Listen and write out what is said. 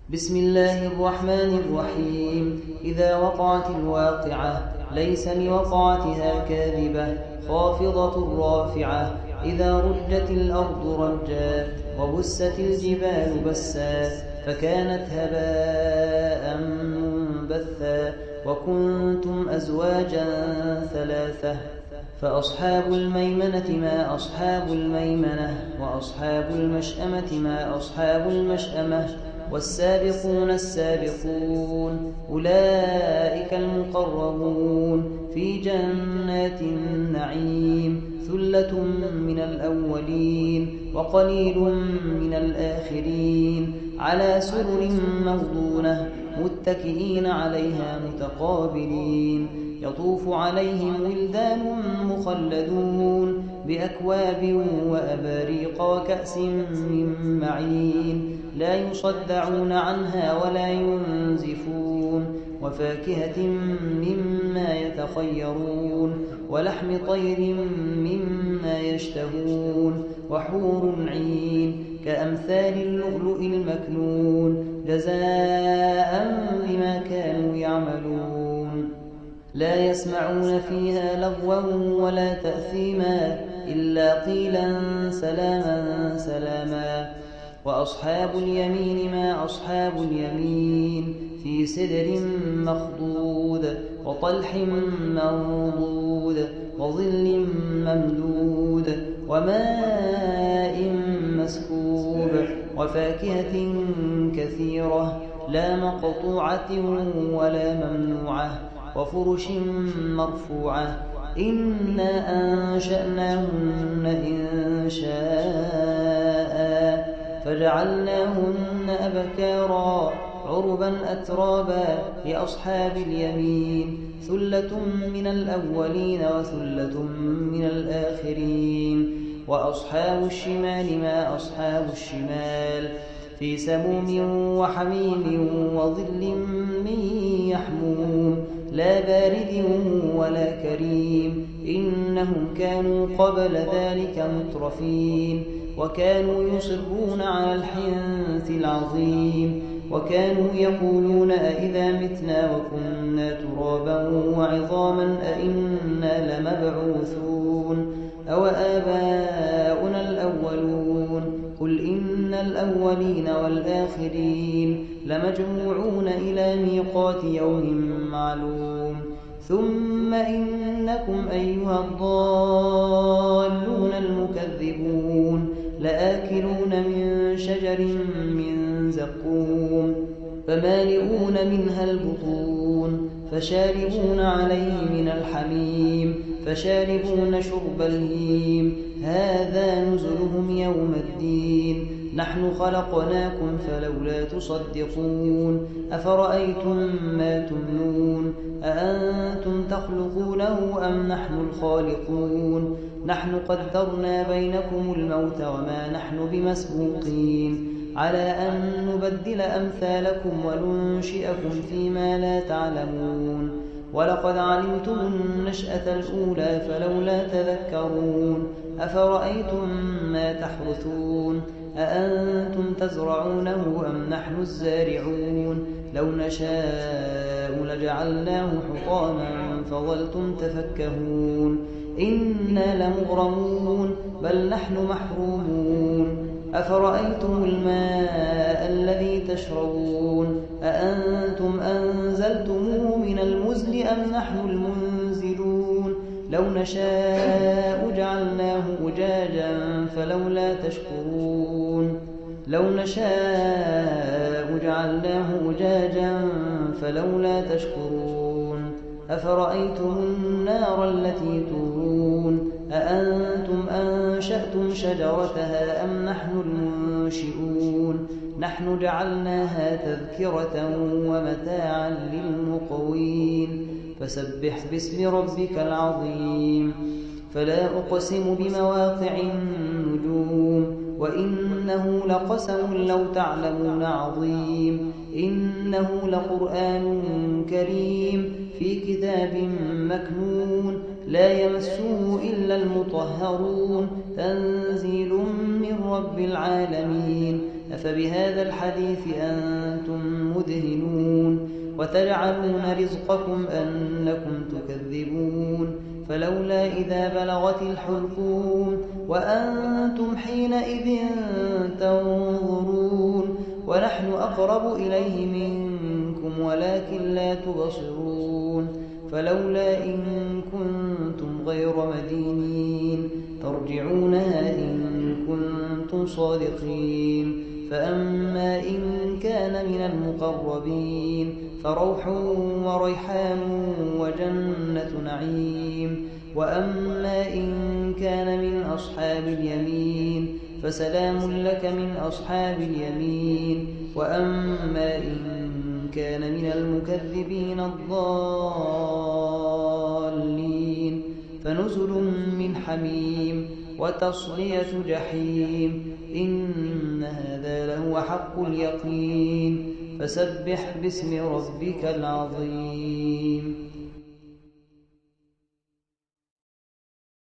بسم الله الرحمن الرحيم. إذا وقعت الواقعة ليس لوقعتها كاذبة خافضة رافعة. إذا رجت الأرض رجا وبست الجبال بسا فكانت هباء منبثا وكنتم أزواجا ثلاثة. فأصحاب الميمنة ما أصحاب الميمنة وأصحاب المشأمة ما أصحاب المشأمة والسابقون السابقون أولئك المقربون في جنات النعيم ثلة من الأولين وقليل من الآخرين على سرر موضونة متكئين عليها متقابلين يطوف عليهم ولدان مخلدون بأكواب وأباريق وكأس من معين لا يصدعون عنها ولا ينزفون وفاكهة مما يتخيرون ولحم طير مما يشتهون وحور عين كأمثال اللؤلؤ المكنون جزاء بما كانوا يعملون لا يسمعون فيها لغوا ولا تأثيما إلا قيلا سلاما سلاما. وأصحاب اليمين ما أصحاب اليمين في سدر مخضود وطلح منضود وظل ممدود وماء مسكوب وفاكهة كثيرة لا مقطوعة ولا ممنوعة وفرش مرفوعة إنا أنشأناهن إنشاء فجعلناهن أبكارا عربا أترابا لأصحاب اليمين ثلة من الأولين وثلة من الآخرين. وأصحاب الشمال ما أصحاب الشمال في سموم وحميم وظل من يحموم لا بارد ولا كريم إنهم كانوا قبل ذلك مترفين وكانوا يصرون على الحنث العظيم وكانوا يقولون أئذا متنا وكنا ترابا وعظاما أئنا لمبعوثون أو آباؤنا الأولون قل إن الأولين والآخرين لمجموعون إلى ميقات يوم معلوم ثم إنكم أيها الضالون المكذبون لآكلون من شجر من زقوم فمالئون منها البطون فشاربون عليه من الحميم فشاربون شرب الهيم هذا نزلهم يوم الدين نحن خلقناكم فلولا تصدقون أفرأيتم ما تمنون أأنتم تخلقونه أم نحن الخالقون نحن قدرنا بينكم الموت وما نحن بمسبوقين على أن نبدل أمثالكم وننشئكم فيما لا تعلمون ولقد علمتم النشأة الأولى فلولا تذكرون أفرأيتم ما تحرثون أأنتم تزرعونه أم نحن الزارعون لو نشاء لجعلناه حطاما فظلتم تفكهون إنا لمغرمون بل نحن محرومون أفرأيتم الماء الذي تشربون أأنتم أنزلتموه من المزن أم نحن المنزلون لو نشاء جعلناه أجاجا فلولا تشكرون لو نشاء جعلناه أجاجا فلولا تشكرون أفرأيتم النار التي تورون أأنتم أنشأتم شجرتها أم نحن المنشئون نحن جعلناها تذكرة ومتاعا للمقوين فسبح باسم ربك العظيم. فلا أقسم بمواقع النجوم وإنه لقسم لو تعلمون عظيم إنه لقرآن كريم في كتاب مكنون لا يمسه إلا المطهرون تنزيل من رب العالمين. أفبهذا الحديث أنتم مدهنون وتجعلون رزقكم أنكم تكذبون فلولا إذا بلغت الحلقوم وأنتم حينئذ تنظرون ونحن أقرب إليه منكم ولكن لا تبصرون فلولا إن كنتم غير مدينين ترجعونها إن كنتم صادقين فأما إن كان من المقربين فروح وريحان وجنة نعيم وأما إن كان من أصحاب اليمين فسلام لك من أصحاب اليمين وأما إن كان من المكذبين الضالين فنزل من حميم وتصلية جحيم إن هذا لهو حق اليقين فسبح باسم ربك العظيم